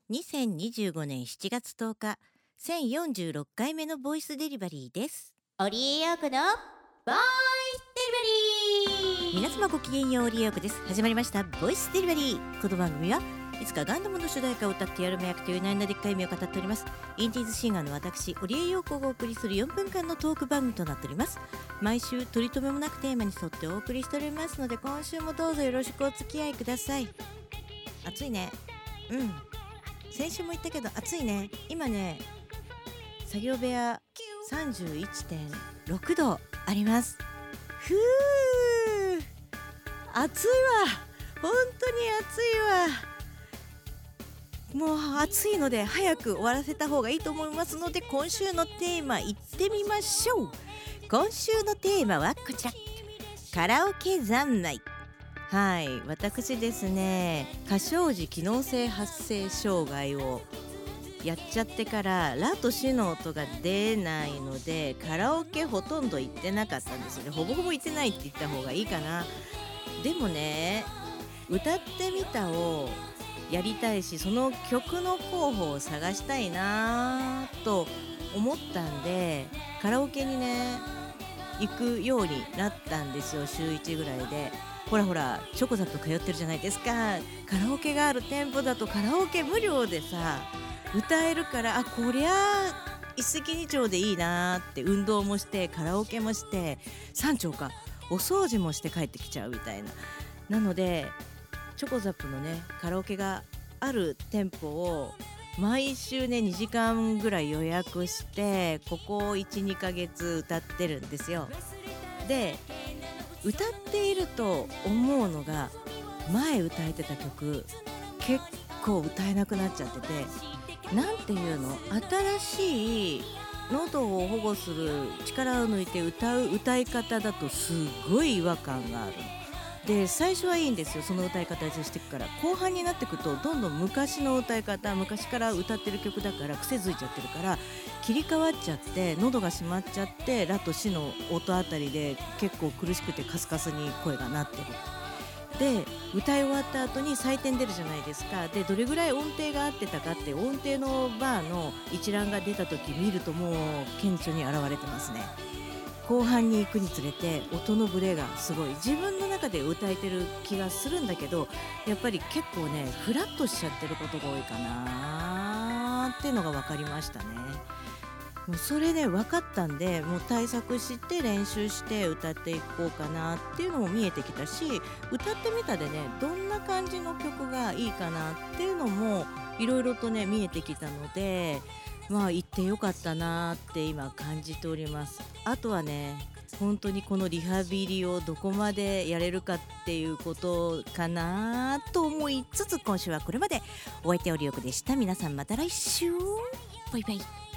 2025年7月10日1046回目のボイスデリバリーです。 織江陽子のボイスデリバリー。 皆様ごきげんよう、織江陽子です。始まりましたボイスデリバリー。この番組はいつかガンダムの主題歌を歌ってやるめ役という内なでっかい目を語っておりますインディーズシンガーの私織江陽子がお送りする4分間のトーク番組となっております。毎週取り留めもなくテーマに沿ってお送りしておりますので、今週もどうぞよろしくお付き合いください。暑いね。先週も言ったけど暑いね。今ね、作業部屋 31.6 度あります。ふー、暑いわ。本当に暑いわ。もう暑いので早く終わらせた方がいいと思いますので、今週のテーマいってみましょう。今週のテーマはこちら、カラオケ三昧。はい、私ですね、歌唱時機能性発声障害をやっちゃってからラとシの音が出ないので、カラオケほとんど行ってなかったんですよね。ほぼほぼ行ってないって言った方がいいかな。でもね、歌ってみたをやりたいし、その曲の候補を探したいなと思ったんで、カラオケにね行くようになったんですよ。週1ぐらいで。ほらチョコザップ通ってるじゃないですか。カラオケがある店舗だとカラオケ無料でさ歌えるから、こりゃ一石二鳥でいいなって、運動もしてカラオケもして三鳥か、お掃除もして帰ってきちゃうみたいな。なのでチョコザップのねカラオケがある店舗を毎週ね2時間ぐらい予約して、ここ 1,2 ヶ月歌ってるんですよ。で歌っていると思うのが、前歌えてた曲結構歌えなくなっちゃってて、なんていうの、新しい喉を保護する力を抜いて歌う歌い方だとすごい違和感がある。で最初はいいんですよ、その歌い方でしていくから。後半になってくとどんどん昔の歌い方、昔から歌ってる曲だから癖づいちゃってるから切り替わっちゃって、喉が閉まっちゃって、ラとシの音あたりで結構苦しくてカスカスに声が鳴ってる。で歌い終わった後に採点出るじゃないですか。でどれぐらい音程が合ってたかって、音程のバーの一覧が出た時見るともう顕著に現れてますね。後半に行くにつれて音のブレがすごい、自分の中で歌えてる気がするんだけど、やっぱり結構ねフラッとしちゃってることが多いかなっていうのが分かりましたね。もうそれね分かったんで、もう対策して練習して歌っていこうかなっていうのも見えてきたし、歌ってみたでねどんな感じの曲がいいかなっていうのもいろいろとね見えてきたので、行ってよかったなって今感じております。あとはね、本当にこのリハビリをどこまでやれるかっていうことかなと思いつつ、今週はこれまで。お相手織陽子でした。皆さんまた来週、バイバイ。